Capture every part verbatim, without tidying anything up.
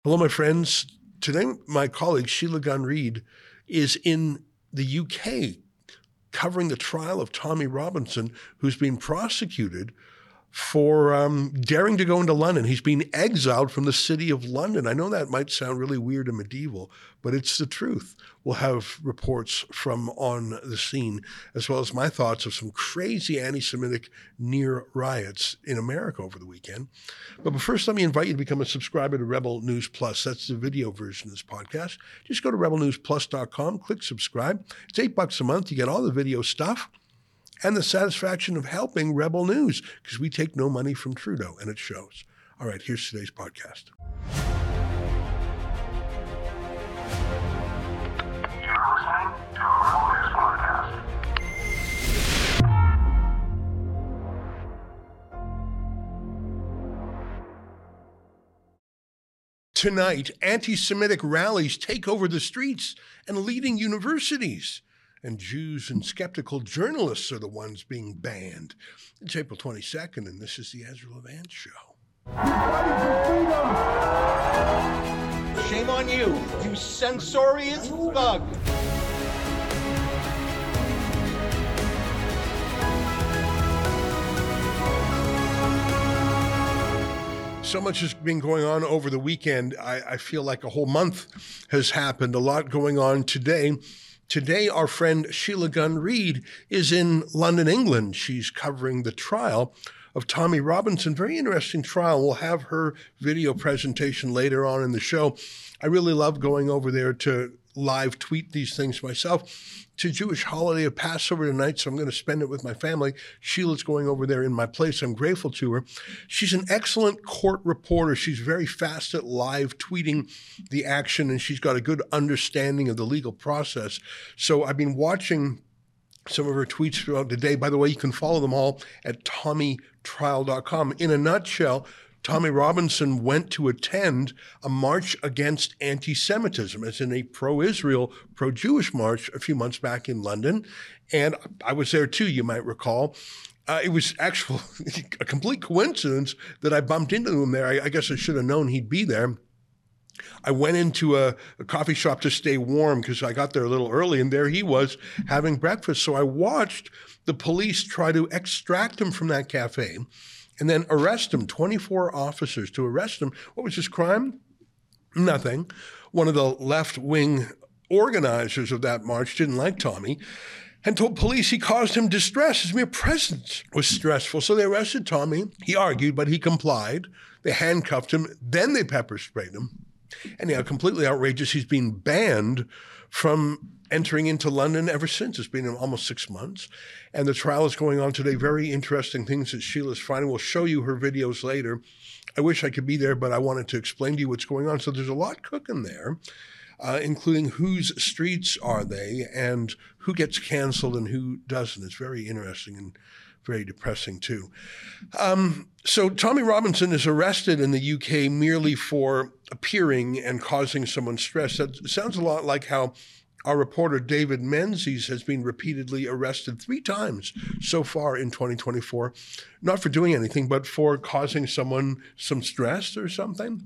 Hello, my friends. Today, my colleague Sheila Gunn Reid is in the U K covering the trial of Tommy Robinson, who's been prosecuted for um, daring to go into London. He's been exiled from the city of London. I know that might sound really weird and medieval, but it's the truth. We'll have reports from on the scene, as well as my thoughts of some crazy anti-Semitic near riots in America over the weekend. But first, let me invite you to become a subscriber to Rebel News Plus. That's the video version of this podcast. Just go to rebel news plus dot com, click subscribe. It's eight bucks a month. You get all the video stuff and the satisfaction of helping Rebel News, because we take no money from Trudeau, and it shows. All right, here's today's podcast. You're listening to a Rebel News podcast. Tonight, anti-Semitic rallies take over the streets and leading universities. And Jews and skeptical journalists are the ones being banned. It's April twenty-second, and this is the Ezra Levant Show. Shame on you, you censorious thug. So much has been going on over the weekend. I, I feel like a whole month has happened. A lot going on today. Today, our friend Sheila Gunn Reid is in London, England. She's covering the trial of Tommy Robinson. Very interesting trial. We'll have her video presentation later on in the show. I really love going over there to live tweet these things myself. It's a Jewish holiday of Passover tonight, so I'm going to spend it with my family. Sheila's going over there in my place. I'm grateful to her. She's an excellent court reporter. She's very fast at live tweeting the action, and she's got a good understanding of the legal process. So I've been watching some of her tweets throughout the day. By the way, you can follow them all at tommy trial dot com. In a nutshell, Tommy Robinson went to attend a march against anti-Semitism, as in a pro-Israel, pro-Jewish march a few months back in London. And I was there too, you might recall. Uh, it was actually a complete coincidence that I bumped into him there. I, I guess I should have known he'd be there. I went into a, a coffee shop to stay warm because I got there a little early, and there he was having breakfast. So I watched the police try to extract him from that cafe and then arrest him, twenty-four officers to arrest him. What was his crime? Nothing. One of the left-wing organizers of that march didn't like Tommy and told police he caused him distress. His mere presence was stressful. So they arrested Tommy. He argued, but he complied. They handcuffed him. Then they pepper sprayed him. Anyhow, completely outrageous. He's been banned from entering into London ever since. It's been almost six months. And the trial is going on today. Very interesting things that Sheila's finding. We'll show you her videos later. I wish I could be there, but I wanted to explain to you what's going on. So there's a lot cooking there, uh, including whose streets are they and who gets canceled and who doesn't. It's very interesting and very depressing too. Um, so Tommy Robinson is arrested in the U K merely for appearing and causing someone stress. That sounds a lot like how our reporter David Menzies has been repeatedly arrested three times so far in twenty twenty-four, not for doing anything, but for causing someone some stress or something.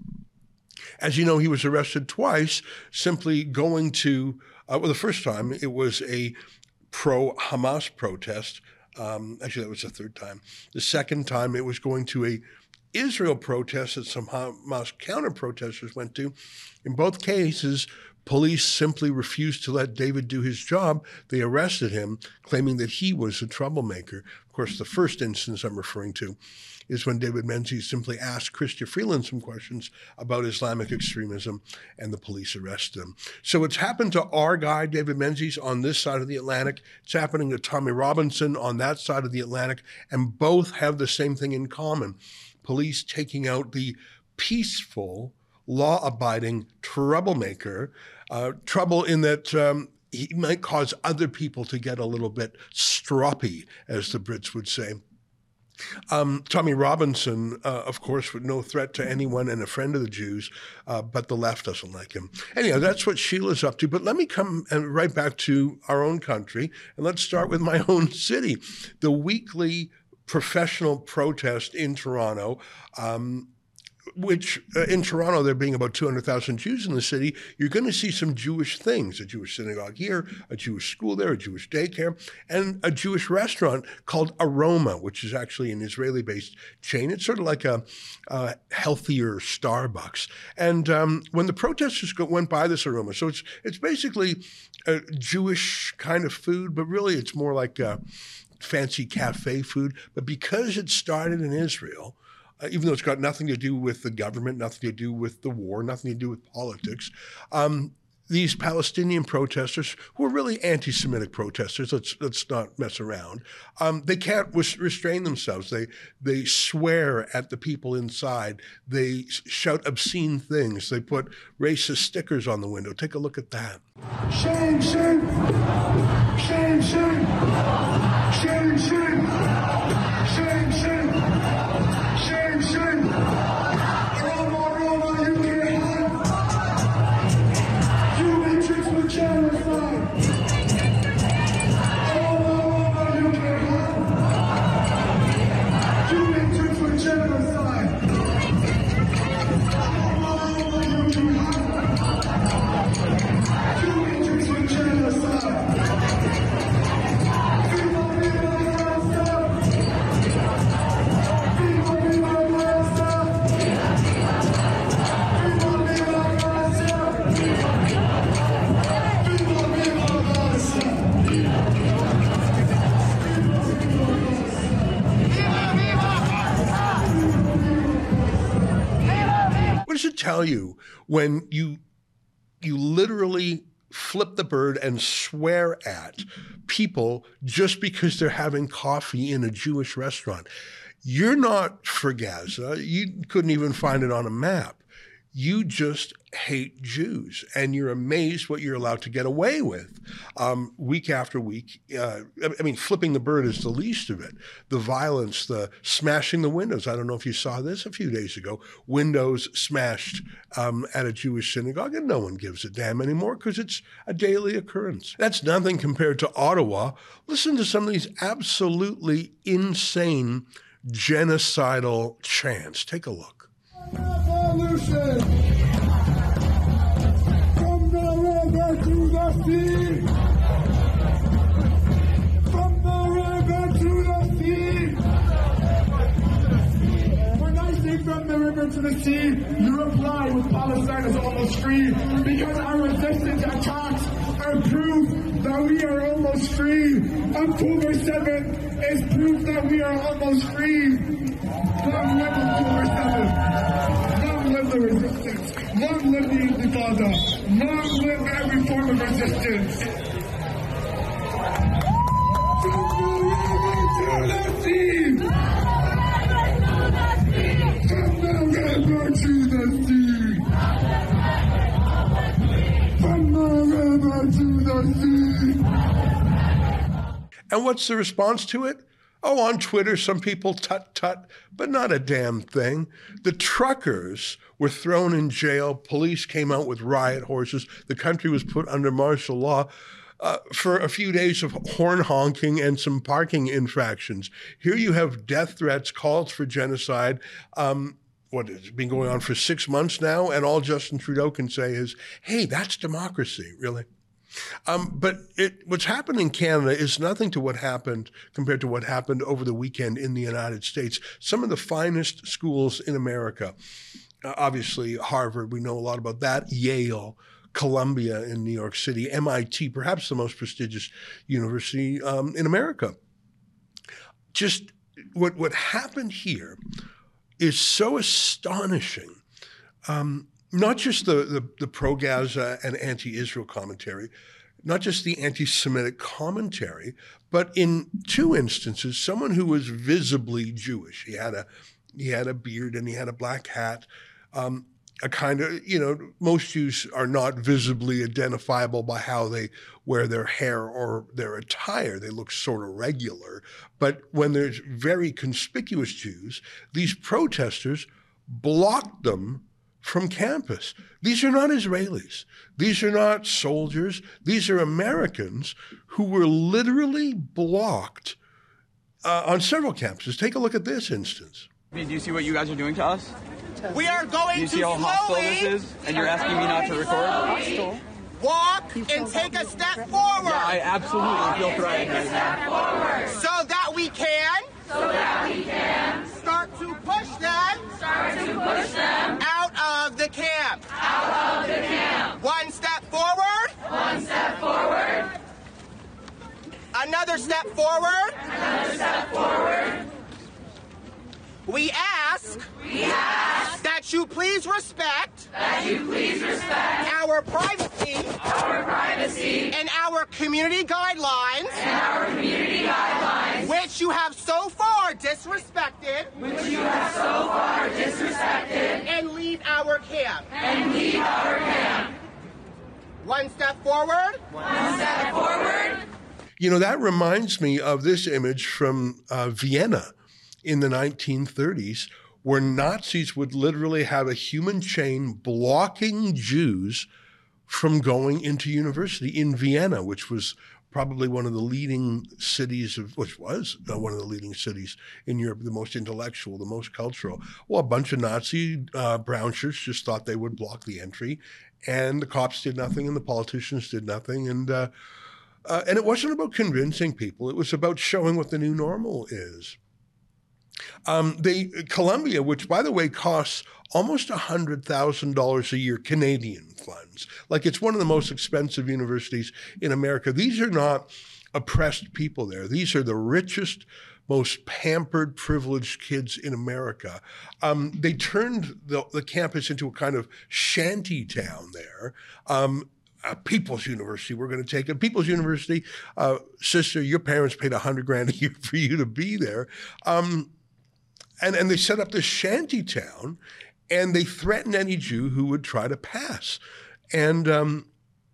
As you know, he was arrested twice, simply going to, uh, well, the first time it was a pro-Hamas protest. Um, actually, that was the third time. The second time it was going to a Israel protest that some Hamas counter-protesters went to. In both cases, police simply refused to let David do his job. They arrested him, claiming that he was a troublemaker. Of course, the first instance I'm referring to is when David Menzies simply asked Chrystia Freeland some questions about Islamic extremism, and the police arrested him. So it's happened to our guy, David Menzies, on this side of the Atlantic. It's happening to Tommy Robinson on that side of the Atlantic, and both have the same thing in common. Police taking out the peaceful, law-abiding troublemaker, uh, trouble in that um, he might cause other people to get a little bit stroppy, as the Brits would say. Um, Tommy Robinson, uh, of course, with no threat to anyone and a friend of the Jews, uh, but the left doesn't like him. Anyhow, that's what Sheila's up to. But let me come and right back to our own country, and let's start with my own city. The weekly professional protest in Toronto, um, which uh, in Toronto, there being about two hundred thousand Jews in the city, you're going to see some Jewish things, a Jewish synagogue here, a Jewish school there, a Jewish daycare, and a Jewish restaurant called Aroma, which is actually an Israeli-based chain. It's sort of like a, a healthier Starbucks. And um, when the protesters go, went by this Aroma, so it's it's basically a Jewish kind of food, but really it's more like a fancy cafe food. But because it started in Israel, Uh, even though it's got nothing to do with the government, nothing to do with the war, nothing to do with politics, um, these Palestinian protesters, who are really anti-Semitic protesters, let's let's not mess around, um, they can't res- restrain themselves. They they swear at the people inside. They shout obscene things. They put racist stickers on the window. Take a look at that. Shame, shame, shame, shame, shame, shame, shame, shame. Shame, shame. Roma, Roma, you can't hide. You matrix with genocide. Roma, Roma, you can't hide. You matrix with genocide. Roma, Roma, you can't hide. You matrix with genocide. Viva, viva, Gaza. What does it tell you when you you literally flip the bird and swear at people just because they're having coffee in a Jewish restaurant? You're not for Gaza. You couldn't even find it on a map. You just hate Jews, and you're amazed what you're allowed to get away with um, week after week. Uh, I mean, flipping the bird is the least of it. The violence, the smashing the windows. I don't know if you saw this a few days ago. Windows smashed um, at a Jewish synagogue, and no one gives a damn anymore because it's a daily occurrence. That's nothing compared to Ottawa. Listen to some of these absolutely insane genocidal chants. Take a look. Revolution! From the river to the sea! From the river to the sea! When I say from the river to the sea, you reply with Palestine is almost free, because our resistance attacks are proof that we are almost free. October seventh is proof that we are almost free. Long live October seventh! Long live the resistance! Long live the Intifada! Long live every form of resistance! From the river to the sea! From the river to the sea! From the river to the sea! And what's the response to it? Oh, on Twitter, some people tut-tut, but not a damn thing. The truckers were thrown in jail. Police came out with riot horses. The country was put under martial law uh, for a few days of horn honking and some parking infractions. Here you have death threats, calls for genocide. Um, what has been going on for six months now, and all Justin Trudeau can say is, hey, that's democracy, really. Um, but it, what's happened in Canada is nothing to what happened compared to what happened over the weekend in the United States. Some of the finest schools in America, uh, obviously Harvard, we know a lot about that, Yale, Columbia in New York City, M I T, perhaps the most prestigious university um, in America. Just what, what happened here is so astonishing. Um, Not just the, the, the pro-Gaza and anti-Israel commentary, not just the anti-Semitic commentary, but in two instances, someone who was visibly Jewish. He had a he had a beard and he had a black hat, um, a kind of, you know, most Jews are not visibly identifiable by how they wear their hair or their attire. They look sort of regular. But when there's very conspicuous Jews, these protesters blocked them from campus. These are not Israelis. These are not soldiers. These are Americans who were literally blocked uh, on several campuses. Take a look at this instance. Do you see what you guys are doing to us? We are going Do you to see how hostile slowly this is? And you're asking me not to record? walk and take a step forward. Yeah, I absolutely feel threatened right now. So that we can. So that we can. Start to push them. Start to push them. Out of the camp. Out of the camp. One step forward. One step forward. Another step forward. Another step forward. We ask, we ask that you please respect, that you please respect our privacy, our privacy, and our community guidelines, and our community guidelines, which you have so far disrespected, which you have so far disrespected, and leave our camp, and leave our camp. One step forward, one step forward. You know, that reminds me of this image from uh, Vienna in the nineteen thirties, where Nazis would literally have a human chain blocking Jews from going into university in Vienna, which was probably one of the leading cities of, which was uh, one of the leading cities in Europe, the most intellectual, the most cultural. Well, a bunch of Nazi uh, brown shirts just thought they would block the entry, and the cops did nothing, and the politicians did nothing, and uh, uh, and it wasn't about convincing people; it was about showing what the new normal is. Um, they, Columbia, which, by the way, costs almost one hundred thousand dollars a year, Canadian funds. Like, it's one of the most expensive universities in America. These are not oppressed people there. These are the richest, most pampered, privileged kids in America. Um, they turned the, the campus into a kind of shanty town there. Um, Uh, People's University, we're going to take it. People's University, uh, sister, your parents paid a hundred grand a year for you to be there. Um, and, and they set up this shanty town, and they threatened any Jew who would try to pass. And um,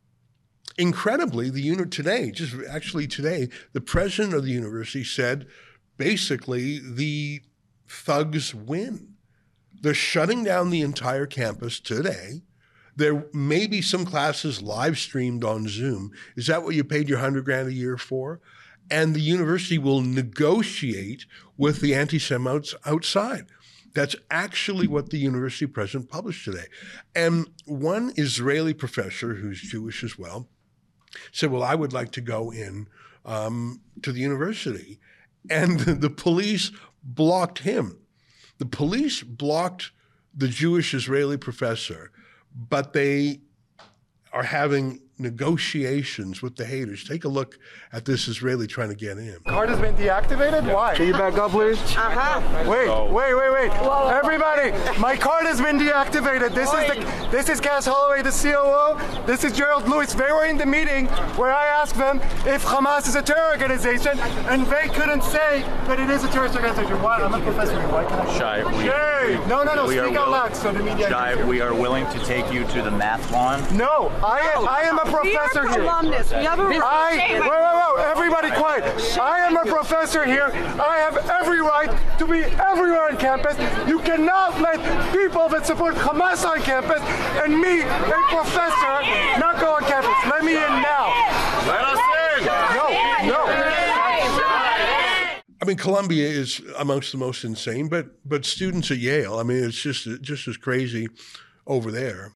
incredibly, the unit today, just actually today, the president of the university said, basically, the thugs win. They're shutting down the entire campus today. There may be some classes live streamed on Zoom. Is that what you paid your hundred grand a year for? And the university will negotiate with the anti-Semites outside. That's actually what the university president published today. And one Israeli professor, who's Jewish as well, said, well, I would like to go in um, to the university. And the police blocked him. The police blocked the Jewish Israeli professor, but they are having negotiations with the haters. Take a look at this Israeli trying to get in. Card has been deactivated? Why? Can you back up, please? Uh-huh. Wait, wait, wait, wait. Everybody, my card has been deactivated. This is the, this is Cass Holloway, the C O O. This is Gerald Lewis. They were in the meeting where I asked them if Hamas is a terror organization, and they couldn't say that it is a terrorist organization. Why? I'm a professor. Why can I? Shai, we, Hey, no, no, no. we Speak are out will- loud so the media can Shai, hear. we are willing to take you to the math lawn. No, I am, I am a professor here. Alumnus. We have a I, wait, wait, wait, everybody quiet. I am a professor here. I have every right to be everywhere on campus. You cannot let people that support Hamas on campus and me, a professor, not go on campus. Let me in now. Let us in. No, no. I mean, Columbia is amongst the most insane, but but students at Yale, I mean, it's just just as crazy over there.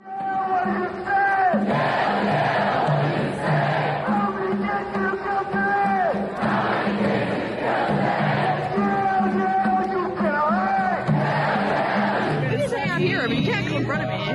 I'm here, but you can't come in front of me.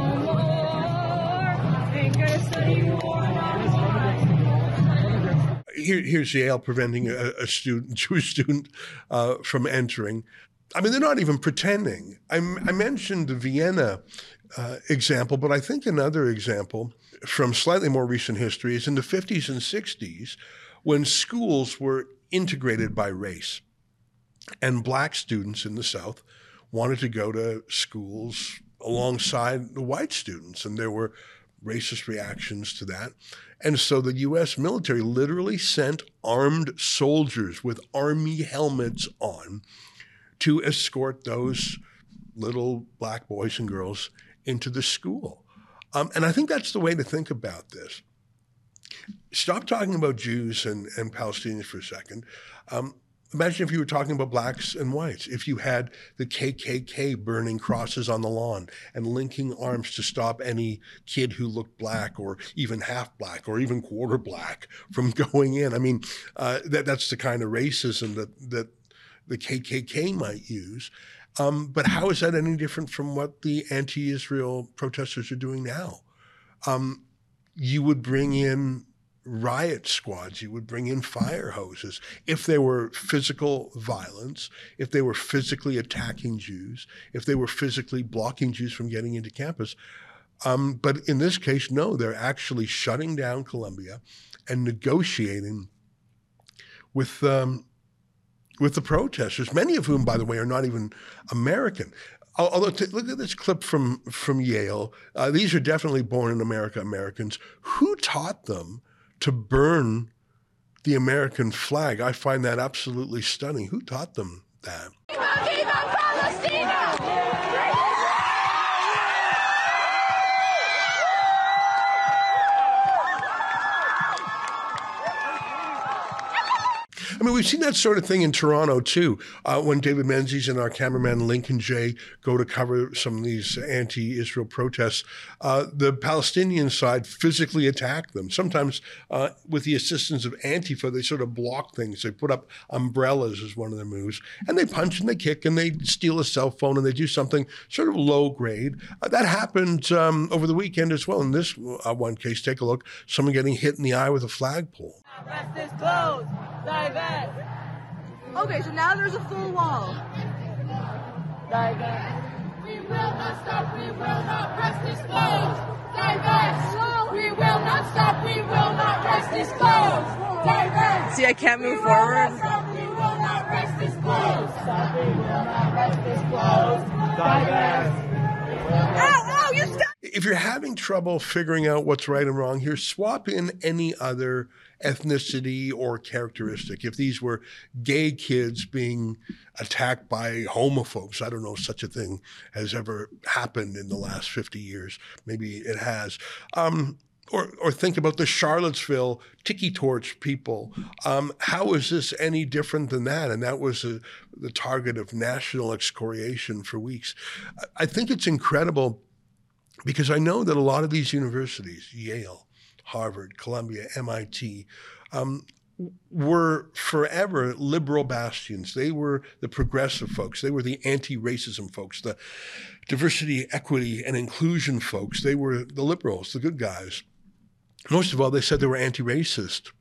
Here, here's Yale preventing a, a student, Jewish student, uh, from entering. I mean, they're not even pretending. I, I mentioned the Vienna uh, example, but I think another example from slightly more recent history is in the fifties and sixties when schools were integrated by race, and black students in the South wanted to go to schools alongside the white students, and there were racist reactions to that. And so the U S military literally sent armed soldiers with army helmets on to escort those little black boys and girls into the school. Um, and I think that's the way to think about this. Stop talking about Jews and, and Palestinians for a second. Um, Imagine if you were talking about blacks and whites, if you had the K K K burning crosses on the lawn and linking arms to stop any kid who looked black or even half black or even quarter black from going in. I mean, uh, that, that's the kind of racism that, that the K K K might use. Um, but how is that any different from what the anti-Israel protesters are doing now? Um, you would bring in riot squads, you would bring in fire hoses. If there were physical violence, if they were physically attacking Jews, if they were physically blocking Jews from getting into campus. Um, but in this case, no, they're actually shutting down Columbia and negotiating with um, with the protesters, many of whom, by the way, are not even American. Although, t- look at this clip from, from Yale. Uh, these are definitely born in America Americans. Who taught them to burn the American flag? I find that absolutely stunning. Who taught them that? Viva Palestina! I mean, we've seen that sort of thing in Toronto, too, uh, when David Menzies and our cameraman Lincoln Jay go to cover some of these anti-Israel protests. Uh, the Palestinian side physically attack them. Sometimes uh, with the assistance of Antifa, they sort of block things. They put up umbrellas as one of their moves, and they punch and they kick and they steal a cell phone and they do something sort of low grade. Uh, that happened um, over the weekend as well. In this uh, one case, take a look, someone getting hit in the eye with a flagpole. Arrest is closed. Divest. Okay, so now there's a full wall. Divest. We will not stop. We will not rest this closed. Divest. We will not stop. We will not rest this closed. Divest. See, I can't move we forward. Will not stop, we will not rest this closed. Stop. We will not rest this closed. Divest. Ow! Ow! You stop. If you're having trouble figuring out what's right and wrong here, swap in any other ethnicity or characteristic. If these were gay kids being attacked by homophobes, I don't know if such a thing has ever happened in the last fifty years. Maybe it has. Um, or, or think about the Charlottesville tiki torch people. Um, how is this any different than that? And that was a, the target of national excoriation for weeks. I think it's incredible because I know that a lot of these universities, Yale, Harvard, Columbia, M I T, um, were forever liberal bastions. They were the progressive folks. They were the anti-racism folks, the diversity, equity, and inclusion folks. They were the liberals, the good guys. Most of all, they said they were anti-racist.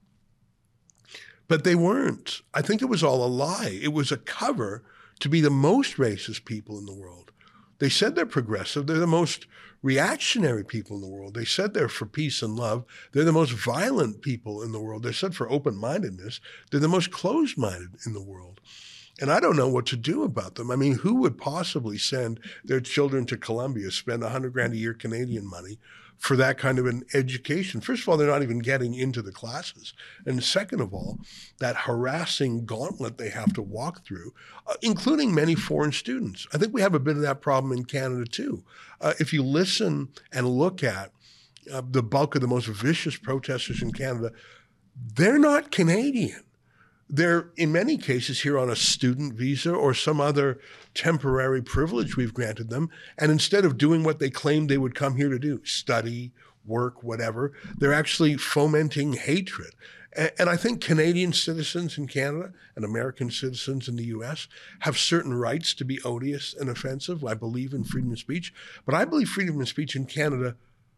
But they weren't. I think it was all a lie. It was a cover to be the most racist people in the world. They said they're progressive. They're the most reactionary people in the world. They said they're for peace and love. They're the most violent people in the world. They said for open-mindedness. They're the most closed-minded in the world. And I don't know what to do about them. I mean, who would possibly send their children to Columbia, spend a hundred grand a year Canadian money for that kind of an education? First of all, they're not even getting into the classes. And second of all, that harassing gauntlet they have to walk through, uh, including many foreign students. I think we have a bit of that problem in Canada too. Uh, if you listen and look at uh, the bulk of the most vicious protesters in Canada, they're not Canadian. They're, in many cases, here on a student visa or some other temporary privilege we've granted them. And instead of doing what they claimed they would come here to do, study, work, whatever, they're actually fomenting hatred. And I think Canadian citizens in Canada and American citizens in the U S have certain rights to be odious and offensive. I believe in freedom of speech, but I believe freedom of speech in Canada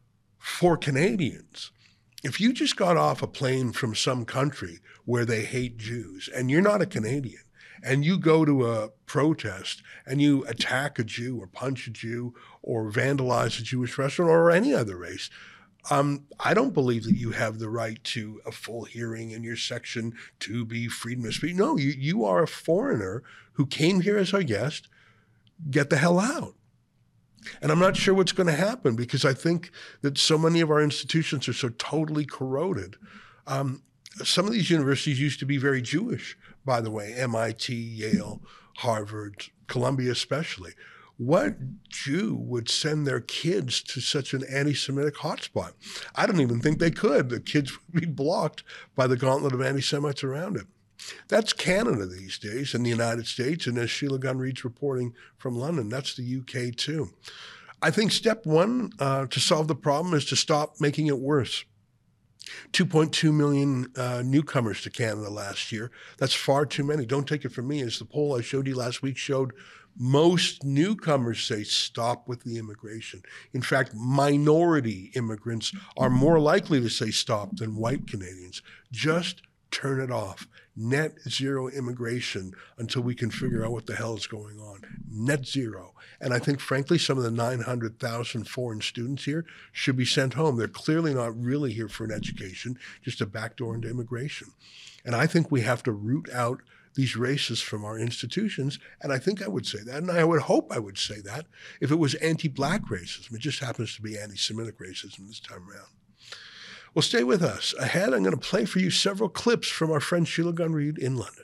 for Canadians. If you just got off a plane from some country where they hate Jews and you're not a Canadian and you go to a protest and you attack a Jew or punch a Jew or vandalize a Jewish restaurant or any other race, um, I don't believe that you have the right to a full hearing in your Section two B freedom of speech. No, you, you are a foreigner who came here as our guest. Get the hell out. And I'm not sure what's going to happen because I think that so many of our institutions are so totally corroded. Um, some of these universities used to be very Jewish, by the way, M I T, Yale, Harvard, Columbia especially. What Jew would send their kids to such an anti-Semitic hotspot? I don't even think they could. The kids would be blocked by the gauntlet of anti-Semites around it. That's Canada these days in the United States. And as Sheila Gunn Reid's reporting from London, that's the U K too. I think step one uh, to solve the problem is to stop making it worse. two point two million uh, newcomers to Canada last year. That's far too many. Don't take it from me. As the poll I showed you last week showed, most newcomers say stop with the immigration. In fact, minority immigrants are more likely to say stop than white Canadians. Just turn it off. Net zero immigration until we can figure out what the hell is going on. Net zero. And I think, frankly, some of the nine hundred thousand foreign students here should be sent home. They're clearly not really here for an education, just a backdoor into immigration. And I think we have to root out these racists from our institutions. And I think I would say that, and I would hope I would say that, if it was anti-black racism. It just happens to be anti-Semitic racism this time around. Well, stay with us. Ahead, I'm going to play for you several clips from our friend Sheila Gunn Reid in London.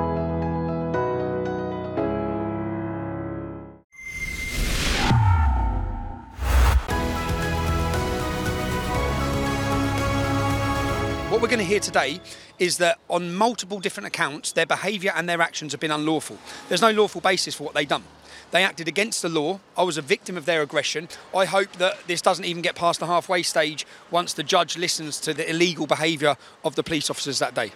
What we're going to hear today is that on multiple different accounts, their behaviour and their actions have been unlawful. There's no lawful basis for what they've done. They acted against the law. I was a victim of their aggression. I hope that this doesn't even get past the halfway stage once the judge listens to the illegal behaviour of the police officers that day.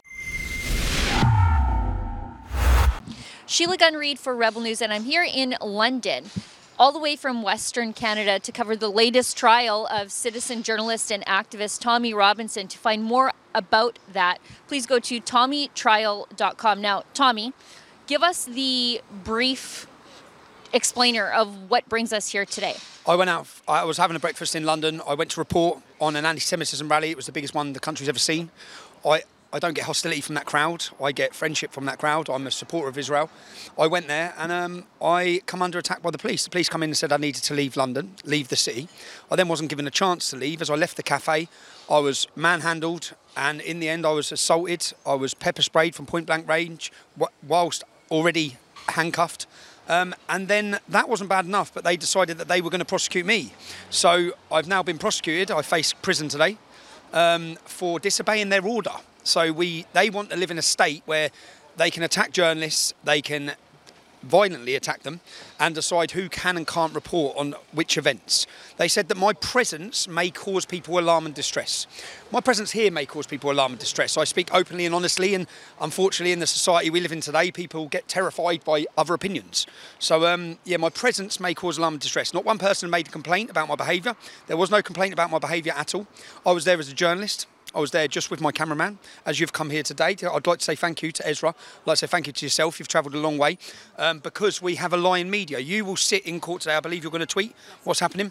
Sheila Gunn Reid for Rebel News, and I'm here in London, all the way from Western Canada, to cover the latest trial of citizen journalist and activist Tommy Robinson. To find more about that, please go to tommy trial dot com. Now, Tommy, give us the brief explainer of what brings us here today. I went out, I was having a breakfast in London. I went to report on an anti-Semitism rally. It was the biggest one the country's ever seen. I, I don't get hostility from that crowd. I get friendship from that crowd. I'm a supporter of Israel. I went there and um, I come under attack by the police. The police come in and said I needed to leave London, leave the city. I then wasn't given a chance to leave. As I left the cafe, I was manhandled, and in the end I was assaulted. I was pepper sprayed from point blank range whilst already handcuffed. Um, and then that wasn't bad enough, but they decided that they were going to prosecute me. So I've now been prosecuted. I face prison today um, for disobeying their order. So we, they want to live in a state where they can attack journalists, they can violently attack them, and decide who can and can't report on which events. They said that my presence may cause people alarm and distress. My presence here may cause people alarm and distress. I speak openly and honestly, and unfortunately in the society we live in today, people get terrified by other opinions. So um, yeah, my presence may cause alarm and distress. Not one person made a complaint about my behaviour. There was no complaint about my behaviour at all. I was there as a journalist. I was there just with my cameraman. As you've come here today, I'd like to say thank you to Ezra. I'd like to say thank you to yourself. You've travelled a long way um, because we have a lion media. You will sit in court today. I believe you're going to tweet what's happening.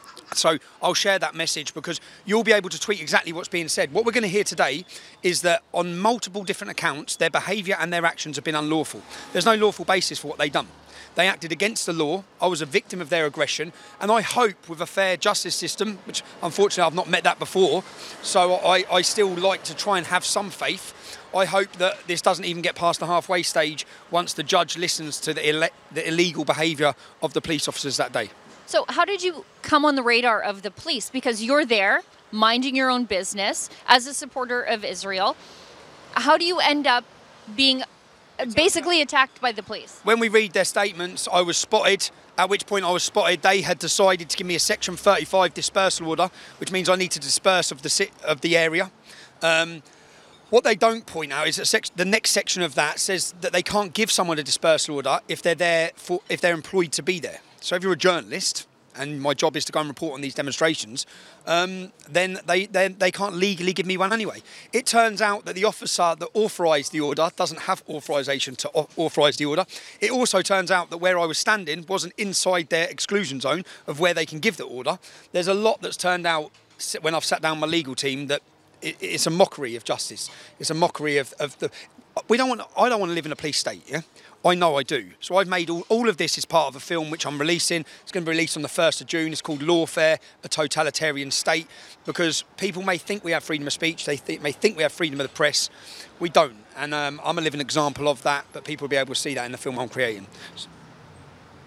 So I'll share that message because you'll be able to tweet exactly what's being said. What we're going to hear today is that on multiple different accounts, their behaviour and their actions have been unlawful. There's no lawful basis for what they've done. They acted against the law. I was a victim of their aggression. And I hope with a fair justice system, which unfortunately I've not met that before, so I, I still like to try and have some faith. I hope that this doesn't even get past the halfway stage once the judge listens to the, ele- the illegal behaviour of the police officers that day. So how did you come on the radar of the police? Because you're there, minding your own business, as a supporter of Israel. How do you end up being basically attacked by the police? When we read their statements, I was spotted, at which point I was spotted. They had decided to give me a Section thirty-five dispersal order, which means I need to disperse of the of the area. Um, what they don't point out is that sec- the next section of that says that they can't give someone a dispersal order if they're there for if they're employed to be there. So if you're a journalist, and my job is to go and report on these demonstrations, um, then they, they they can't legally give me one anyway. It turns out that the officer that authorised the order doesn't have authorisation to authorise the order. It also turns out that where I was standing wasn't inside their exclusion zone of where they can give the order. There's a lot that's turned out when I've sat down with my legal team that it, it's a mockery of justice. It's a mockery of, of the... We don't want. I don't want to live in a police state, yeah? I know I do. So I've made all, all of this is part of a film which I'm releasing. It's going to be released on the first of June. It's called Lawfare, A Totalitarian State, because people may think we have freedom of speech. They th- may think we have freedom of the press. We don't. And um, I'm a living example of that, but people will be able to see that in the film I'm creating.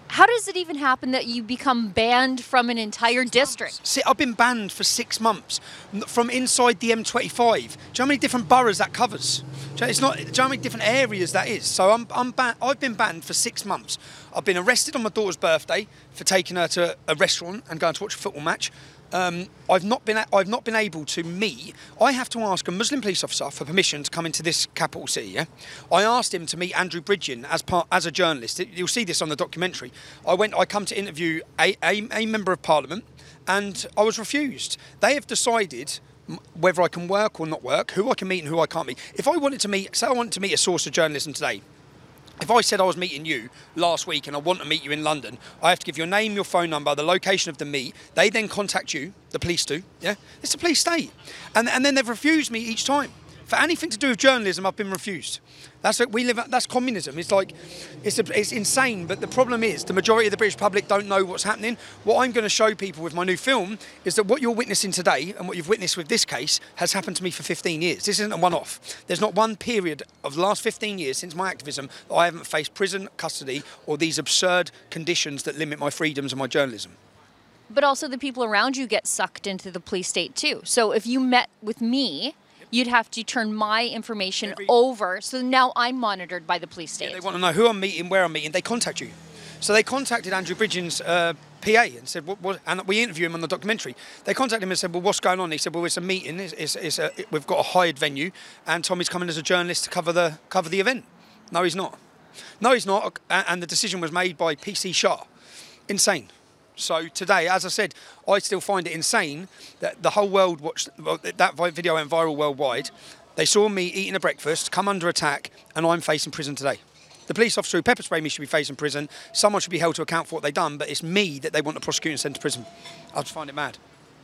How does it even happen that you become banned from an entire district? See, I've been banned for six months from inside the M twenty-five. Do you know how many different boroughs that covers? Do you know, it's not. Do you know how many different areas that is? So I'm, I'm ban- I've been banned for six months. I've been arrested on my daughter's birthday for taking her to a restaurant and going to watch a football match. Um, I've not been. I've not been able to meet. I have to ask a Muslim police officer for permission to come into this capital city. Yeah, I asked him to meet Andrew Bridgen as part as a journalist. You'll see this on the documentary. I went. I come to interview a, a, a member of parliament, and I was refused. They have decided whether I can work or not work, who I can meet and who I can't meet. If I wanted to meet, say I wanted to meet a source of journalism today. If I said I was meeting you last week and I want to meet you in London, I have to give your name, your phone number, the location of the meet. They then contact you, the police do, yeah? It's a police state. And, and then they've refused me each time. For anything to do with journalism, I've been refused. That's what we live. That's communism. It's like, it's a, it's insane. But the problem is, the majority of the British public don't know what's happening. What I'm going to show people with my new film is that what you're witnessing today and what you've witnessed with this case has happened to me for fifteen years. This isn't a one-off. There's not one period of the last fifteen years since my activism that I haven't faced prison, custody, or these absurd conditions that limit my freedoms and my journalism. But also the people around you get sucked into the police state too. So if you met with me, you'd have to turn my information Every, over. So now I'm monitored by the police state. Yeah, they want to know who I'm meeting, where I'm meeting. They contact you. So they contacted Andrew Bridgen's uh, P A and said, what, what, and we interviewed him on the documentary. They contacted him and said, well, what's going on? He said, well, it's a meeting. It's, it's, it's a, it, we've got a hired venue, and Tommy's coming as a journalist to cover the cover the event. No, he's not. No, he's not. And the decision was made by P C Shah. Insane. So today, as I said, I still find it insane that the whole world watched, that video went viral worldwide. They saw me eating a breakfast, come under attack, and I'm facing prison today. The police officer who pepper sprayed me should be facing prison. Someone should be held to account for what they've done, but it's me that they want to prosecute and send to prison. I just find it mad.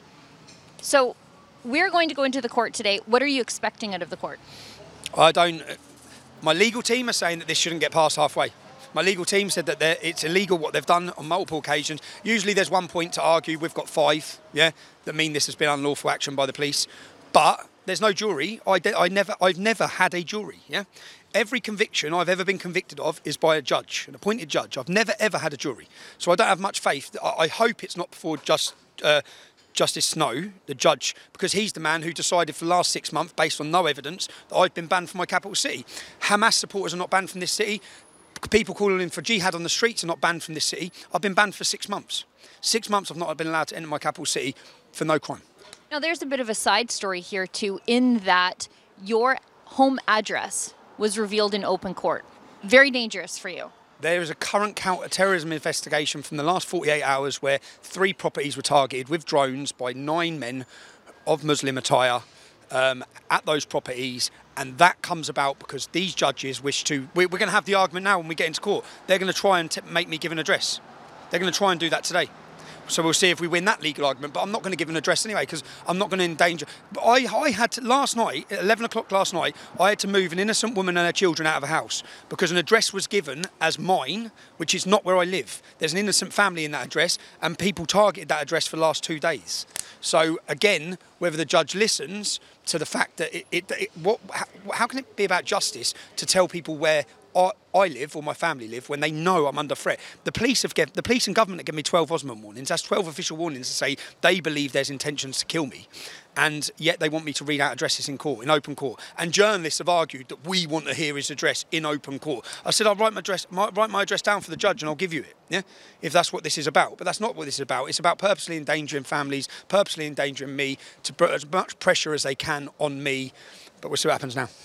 So we're going to go into the court today. What are you expecting out of the court? I don't... My legal team are saying that this shouldn't get past halfway. My legal team said that it's illegal what they've done on multiple occasions. Usually there's one point to argue. We've got five, yeah, that mean this has been unlawful action by the police. But there's no jury. I, I never, I've never had a jury, yeah. Every conviction I've ever been convicted of is by a judge, an appointed judge. I've never, ever had a jury. So I don't have much faith. I, I hope it's not before just... Uh, Justice Snow, the judge, because he's the man who decided for the last six months, based on no evidence, that I've been banned from my capital city. Hamas supporters are not banned from this city. People calling in for jihad on the streets are not banned from this city. I've been banned for six months. Six months I've not been allowed to enter my capital city for no crime. Now there's a bit of a side story here too, in that your home address was revealed in open court. Very dangerous for you. There is a current counter-terrorism investigation from the last forty-eight hours where three properties were targeted with drones by nine men of Muslim attire um, at those properties. And that comes about because these judges wish to... We're, we're going to have the argument now when we get into court. They're going to try and t- make me give an address. They're going to try and do that today. So we'll see if we win that legal argument. But I'm not going to give an address anyway because I'm not going to endanger... But I, I had to... Last night, at eleven o'clock last night, I had to move an innocent woman and her children out of a house because an address was given as mine, which is not where I live. There's an innocent family in that address and people targeted that address for the last two days. So again, whether the judge listens to the fact that it... it, it what? How, how can it be about justice to tell people where... I, I live or my family live when they know I'm under threat? The police have given, the police and government have given me twelve Osman warnings. That's twelve official warnings to say they believe there's intentions to kill me, and yet they want me to read out addresses in court, in open court. And journalists have argued that we want to hear his address in open court. I said I'll write my address, my, write my address down for the judge and I'll give you it. Yeah, if that's what this is about. But that's not what this is about. It's about purposely endangering families, purposely endangering me, to put as much pressure as they can on me. But we'll see what happens now.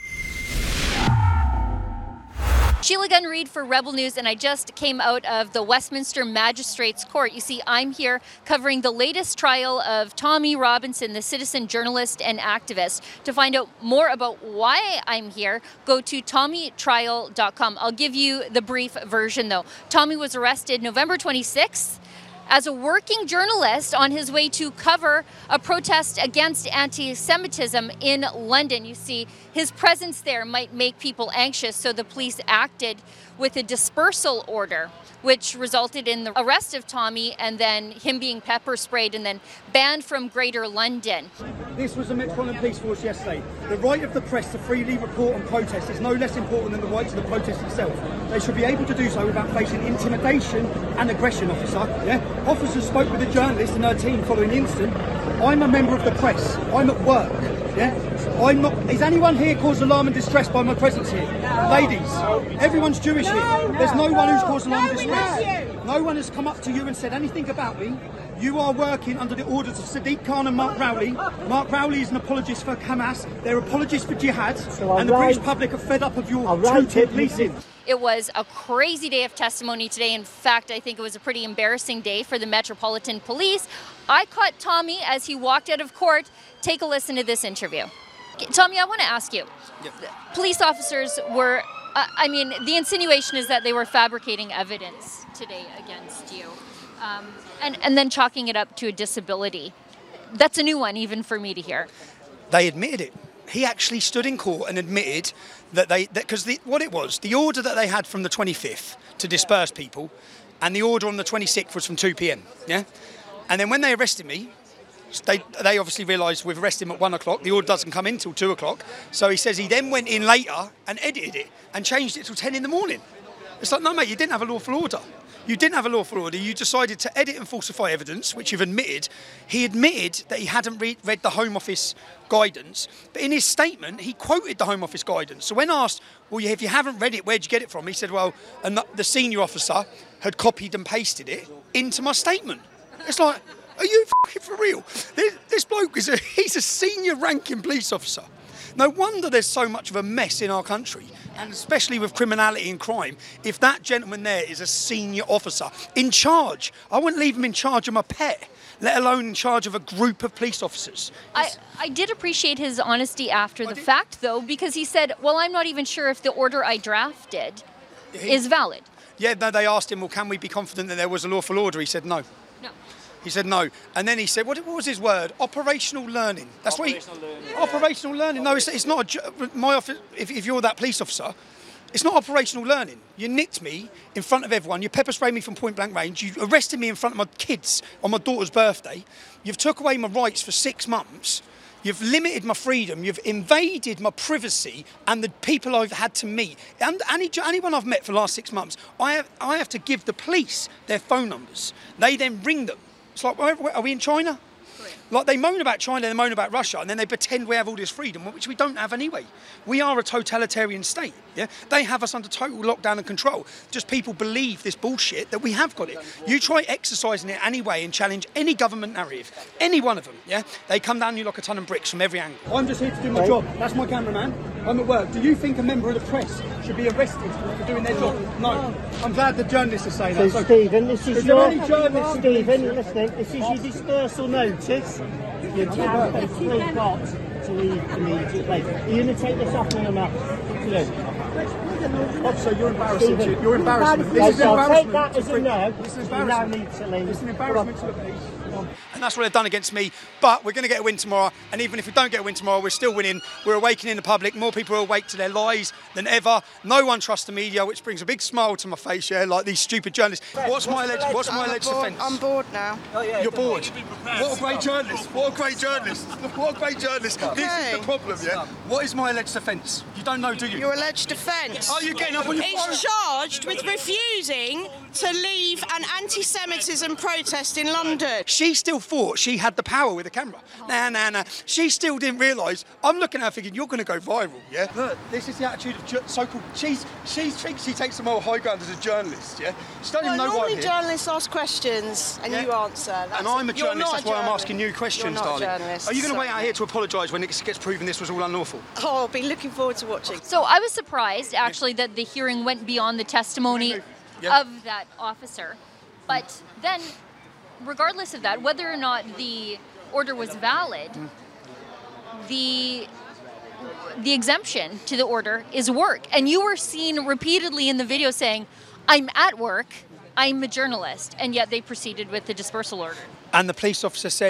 Sheila Gunn Reid for Rebel News, and I just came out of the Westminster Magistrates Court. You see, I'm here covering the latest trial of Tommy Robinson, the citizen journalist and activist. To find out more about why I'm here, go to tommy trial dot com. I'll give you the brief version, though. Tommy was arrested November twenty-sixth as a working journalist on his way to cover a protest against anti-Semitism in London. You see, his presence there might make people anxious, so the police acted with a dispersal order, which resulted in the arrest of Tommy and then him being pepper sprayed and then banned from Greater London. This was the Metropolitan Police Force yesterday. The right of the press to freely report and protest is no less important than the right to the protest itself. They should be able to do so without facing intimidation and aggression, officer. Yeah? Officers spoke with a journalist and her team following the incident. I'm a member of the press. I'm at work. Yeah? I'm not. Is anyone here caused alarm and distress by my presence here? No. Ladies, everyone's Jewish here. There's no one who's caused alarm and distress. No one has come up to you and said anything about me. You are working under the orders of Sadiq Khan and Mark Rowley. Mark Rowley is an apologist for Hamas. They're apologists for jihad. So and the right. British public are fed up of your right. two-tier policing. It was a crazy day of testimony today. In fact, I think it was a pretty embarrassing day for the Metropolitan Police. I caught Tommy as he walked out of court. Take a listen to this interview. Tommy, I want to ask you. Yep. Police officers were, uh, I mean, the insinuation is that they were fabricating evidence today against you. Um, and, and then chalking it up to a disability. That's a new one even for me to hear. They admitted it. He actually stood in court and admitted that they, because the, what it was, the order that they had from the twenty-fifth to disperse people and the order on the twenty-sixth was from two p.m, yeah? And then when they arrested me, they, they obviously realised we've arrested him at one o'clock, the order doesn't come in till two o'clock, so he says he then went in later and edited it and changed it till ten in the morning. It's like, no mate, you didn't have a lawful order. You didn't have a lawful order. You decided to edit and falsify evidence, which you've admitted. He admitted that he hadn't read, read the Home Office guidance, but in his statement, he quoted the Home Office guidance. So when asked, well, if you haven't read it, where'd you get it from? He said, well, and the senior officer had copied and pasted it into my statement. It's like, are you f***ing for real? This, this bloke, is a, he's a senior ranking police officer. No wonder there's so much of a mess in our country, and especially with criminality and crime, if that gentleman there is a senior officer in charge. I wouldn't leave him in charge of my pet, let alone in charge of a group of police officers. I, I did appreciate his honesty after the fact, though, because he said, well, I'm not even sure if the order I drafted he, is valid. Yeah, no, they asked him, well, can we be confident that there was a lawful order? He said no. No. He said no. And then he said, what, what was his word? Operational learning. That's Operational what he... learning. Operational learning. No, it's, it's not a... My office, if, if you're that police officer, it's not operational learning. You nicked me in front of everyone. You pepper sprayed me from point blank range. You arrested me in front of my kids on my daughter's birthday. You've took away my rights for six months. You've limited my freedom. You've invaded my privacy and the people I've had to meet. And any, anyone I've met for the last six months, I have, I have to give the police their phone numbers. They then ring them. It's like, are we in China? Like, they moan about China, they moan about Russia, and then they pretend we have all this freedom, which we don't have anyway. We are a totalitarian state, yeah? They have us under total lockdown and control. Just people believe this bullshit that we have got it. You try exercising it anyway and challenge any government narrative, any one of them, yeah? They come down you like a ton of bricks from every angle. I'm just here to do my job. That's my cameraman. I'm at work. Do you think a member of the press should be arrested for doing their job? No. I'm glad the journalists are saying that. So, Stephen, this is, is your... Stephen, listen, this is your dispersal notice. You've now basically got to leave immediately. Are you going to take this off or not? Officer, you're embarrassing. Stephen, you're embarrassing. This is I'll embarrassment. Take that as a no. This is embarrassment. You now need to leave. It's an embarrassment to the police. And that's what they've done against me. But we're going to get a win tomorrow. And even if we don't get a win tomorrow, we're still winning. We're awakening the public. More people are awake to their lies than ever. No one trusts the media, which brings a big smile to my face, yeah, like these stupid journalists. What's my alleged, what's my alleged offence? I'm bored now. Oh, yeah, You're bored? What a great journalist. What a great journalist. What a great journalist. Okay. This is the problem, yeah? What is my alleged offence? You don't know, do you? Your alleged offence? Are you getting up on your phone? It's charged with refusing to leave an anti-Semitism protest in London. She still thought she had the power with the camera. Oh. Nah, nah, nah. She still didn't realise. I'm looking at her thinking, you're going to go viral, yeah? Look, this is the attitude of ju- so-called... She's, she thinks she takes some old high ground as a journalist, yeah? She doesn't well, even know why I'm normally here. journalists ask questions and yeah. you answer. That's and I'm a journalist, that's a why I'm asking you questions, you're not darling. A journalist, Are you going to so. wait out here to apologise when it gets proven this was all unlawful? Oh, I'll be looking forward to watching. So I was surprised, actually, that the hearing went beyond the testimony yeah. of that officer. But then, regardless of that, whether or not the order was valid, mm. the the exemption to the order is work. And you were seen repeatedly in the video saying, I'm at work, I'm a journalist, and yet they proceeded with the dispersal order. And the police officer said,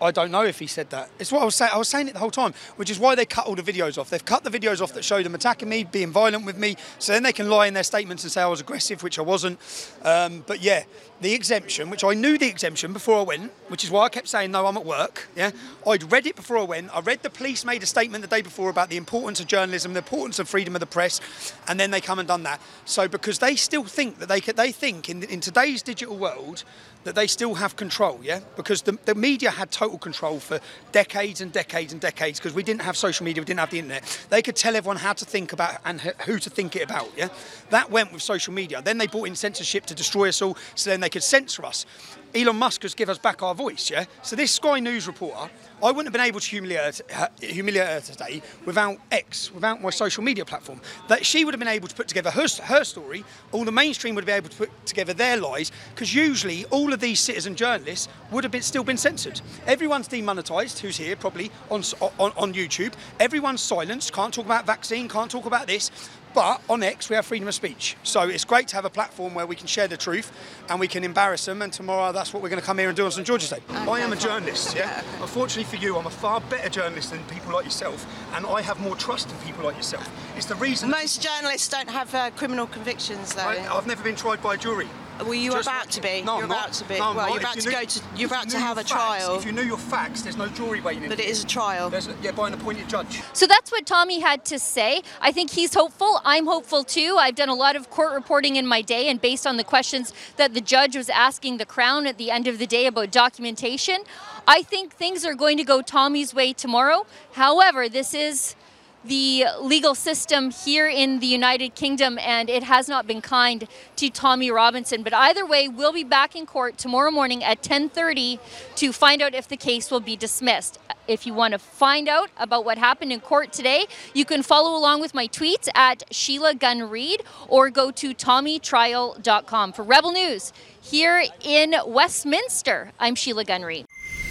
I don't know if he said that. It's what I was saying. I was saying it the whole time, which is why they cut all the videos off. They've cut the videos off that showed them attacking me, being violent with me, so then they can lie in their statements and say I was aggressive, which I wasn't. Um, but yeah, the exemption, which I knew the exemption before I went, which is why I kept saying, no, I'm at work. Yeah, I'd read it before I went. I read the police made a statement the day before about the importance of journalism, the importance of freedom of the press, and then they come and done that. So because they still think that they could, they think in, in today's digital world, that they still have control, yeah? Because the, the media had total control for decades and decades and decades because we didn't have social media, we didn't have the internet. They could tell everyone how to think about and who to think it about, yeah? That went with social media. Then they brought in censorship to destroy us all so then they could censor us. Elon Musk has given us back our voice, yeah? So this Sky News reporter, I wouldn't have been able to humiliate her, humiliate her today without X, without my social media platform. That she would have been able to put together her, her story, all the mainstream would have been able to put together their lies, because usually all of these citizen journalists would have been, still been censored. Everyone's demonetised, who's here probably on, on, on YouTube. Everyone's silenced, can't talk about vaccine, can't talk about this. But on X, we have freedom of speech. So it's great to have a platform where we can share the truth and we can embarrass them. And tomorrow, that's what we're going to come here and do on Saint George's Day. I am a journalist, yeah? Unfortunately for you, I'm a far better journalist than people like yourself. And I have more trust in people like yourself. It's the reason... Most journalists don't have uh, criminal convictions, though. I, I've never been tried by a jury. Well, you're Just about to be. No, you're I'm about not. to be. No, well, you're if about you to knew, go to. You're about to you have a facts, trial. If you knew your facts, there's no jury waiting. But it is a trial. There's a, yeah, by an appointed judge. So that's what Tommy had to say. I think he's hopeful. I'm hopeful too. I've done a lot of court reporting in my day, and based on the questions that the judge was asking the Crown at the end of the day about documentation, I think things are going to go Tommy's way tomorrow. However, this is the legal system here in the United Kingdom, and it has not been kind to Tommy Robinson. But either way, we'll be back in court tomorrow morning at ten thirty to find out if the case will be dismissed. If you want to find out about what happened in court today, you can follow along with my tweets at Sheila Gunn Reid or go to tommy trial dot com. For Rebel News here in Westminster, I'm Sheila Gunn Reid.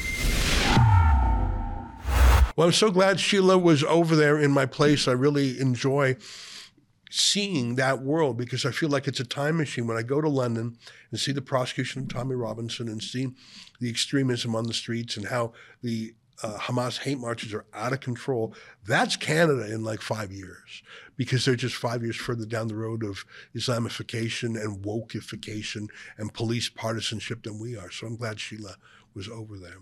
Well, I'm so glad Sheila was over there in my place. I really enjoy seeing that world because I feel like it's a time machine. When I go to London and see the prosecution of Tommy Robinson and see the extremism on the streets and how the uh, Hamas hate marches are out of control, that's Canada in like five years because they're just five years further down the road of Islamification and wokeification and police partisanship than we are. So I'm glad Sheila was over there.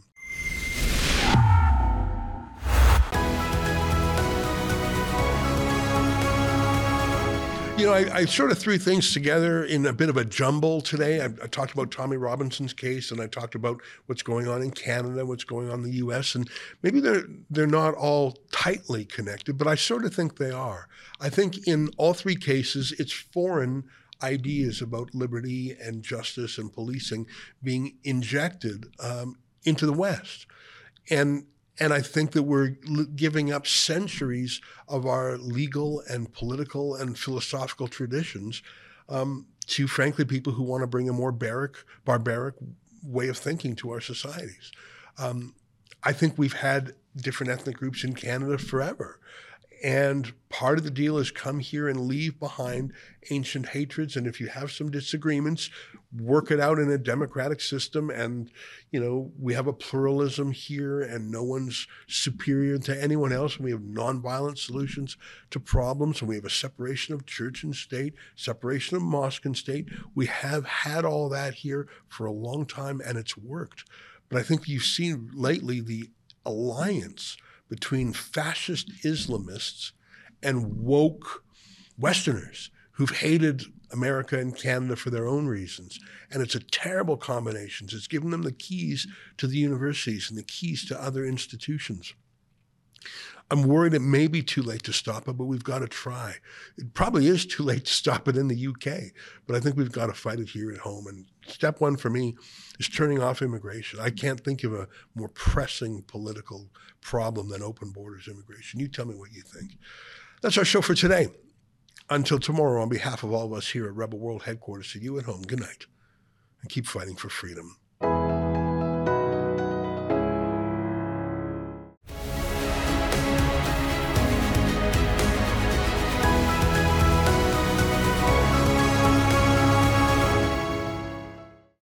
You know, I, I sort of threw things together in a bit of a jumble today. I, I talked about Tommy Robinson's case, and I talked about what's going on in Canada, what's going on in the U S, and maybe they're they're not all tightly connected, but I sort of think they are. I think in all three cases, it's foreign ideas about liberty and justice and policing being injected um, into the West. And And I think that we're giving up centuries of our legal and political and philosophical traditions um, to, frankly, people who want to bring a more barbaric, barbaric way of thinking to our societies. Um, I think we've had different ethnic groups in Canada forever. And part of the deal is come here and leave behind ancient hatreds. And if you have some disagreements, work it out in a democratic system. And, you know, we have a pluralism here and no one's superior to anyone else. And we have nonviolent solutions to problems. And we have a separation of church and state, separation of mosque and state. We have had all that here for a long time and it's worked. But I think you've seen lately the alliance between fascist Islamists and woke Westerners who've hated America and Canada for their own reasons. And it's a terrible combination. It's given them the keys to the universities and the keys to other institutions. I'm worried it may be too late to stop it, but we've got to try. It probably is too late to stop it in the U K, but I think we've got to fight it here at home. And step one for me is turning off immigration. I can't think of a more pressing political problem than open borders immigration. You tell me what you think. That's our show for today. Until tomorrow, on behalf of all of us here at Rebel World Headquarters, to you at home, good night, and keep fighting for freedom.